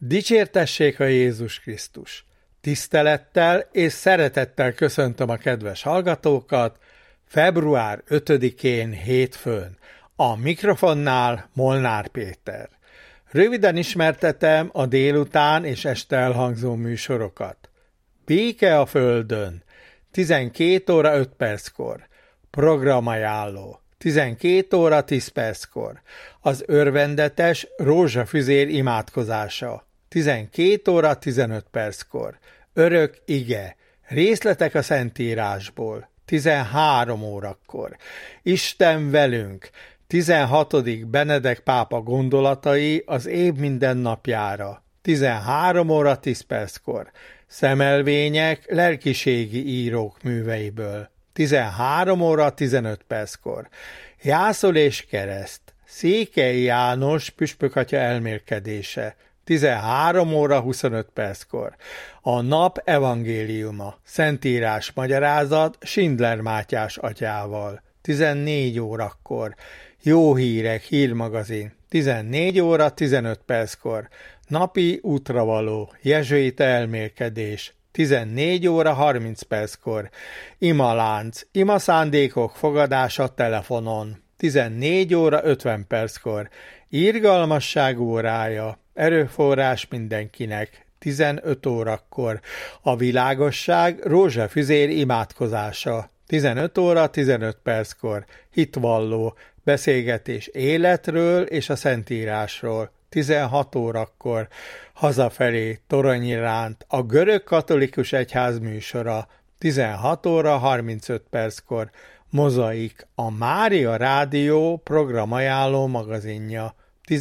Dicsértessék a Jézus Krisztus! Tisztelettel és szeretettel köszöntöm a kedves hallgatókat február 5-én hétfőn. A mikrofonnál Molnár Péter. Röviden ismertetem a délután és este elhangzó műsorokat. Béke a földön, 12 óra 5 perckor. Programajánló, 12 óra 10 perckor. Az örvendetes rózsafüzér imádkozása, 12 óra 15 perckor. Örök ige, részletek a Szentírásból, 13 órakor. Isten velünk, 16. Benedek pápa gondolatai az év minden napjára, 13 óra 10 perckor. Szemelvények lelkiségi írók műveiből, 13 óra 15 perckor. Jászol és kereszt, Székely János püspökatya elmélkedése, 13 óra 25 perckor. A nap evangéliuma, Szentírás magyarázat Schindler Mátyás atyával, 14 órakor. Jó hírek, hírmagazin, 14 óra 15 perckor. Napi útravaló, jezsuita elmélkedés, 14 óra 30 perckor. Imalánc, imaszándékok fogadása telefonon, 14 óra 50 perckor. Irgalmasság órája, erőforrás mindenkinek, 15 órakor. A világosság rózsafüzér imádkozása, 15 óra 15 perckor. Hitvalló, beszélgetés életről és a Szentírásról, 16 órakor. Hazafelé, Toronyiránt, a görög katolikus egyház műsora, 16 óra 35 perckor. Mozaik, a Mária Rádió programajánló magazinja,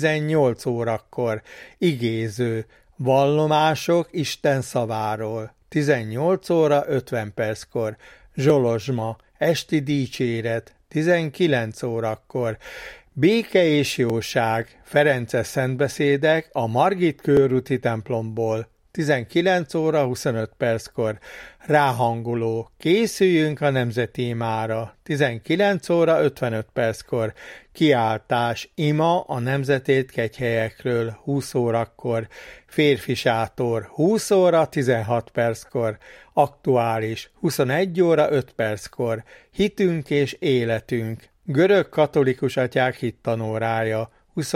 18 órakor. Igéző, vallomások Isten szaváról, 18 óra 50 perckor. Zsolozsma, esti dicséret, 19 órakor. Béke és jóság, ferences szentbeszédek a Margit körúti templomból, 19 óra 25 perckor. Ráhangoló, készüljünk a nemzetímára, 19 óra 55 perckor. Kiáltás, ima a nemzetét kegyhelyekről, 20 órakor. Férfi sátor, 20 óra 16 perckor. Aktuális, 21 óra 5 perckor. Hitünk és életünk, görög katolikus atyák hittanórája,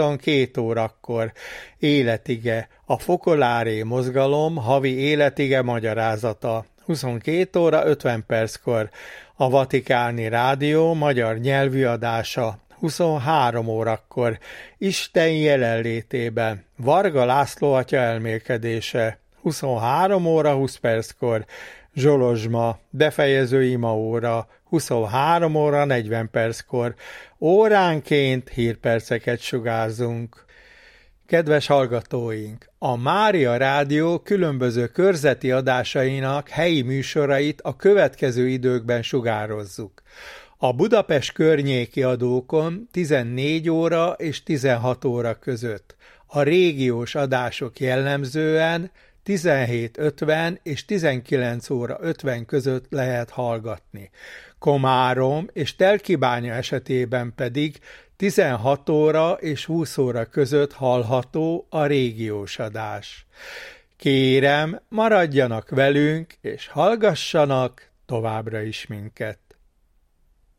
22 órakor. Életige, a Fokoláré mozgalom havi életige magyarázata, 22 óra 50 perckor. A Vatikáni Rádió magyar nyelvű adása, 23 órakor. Isten jelenlétében, Varga László atya elmélkedése, 23 óra 20 perckor. Zsolozsma, befejező imaóra, 23 óra 40 perckor. Óránként hírperceket sugárzunk. Kedves hallgatóink! A Mária Rádió különböző körzeti adásainak helyi műsorait a következő időkben sugározzuk. A Budapest környéki adókon 14 óra és 16 óra között. A régiós adások jellemzően 17:50 és 19 óra 50 között lehet hallgatni. Komárom és Telkibánya esetében pedig 16 óra és 20 óra között hallható a régiós adás. Kérem, maradjanak velünk és hallgassanak továbbra is minket.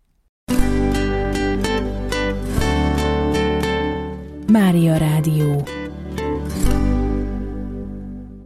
Mária Rádió.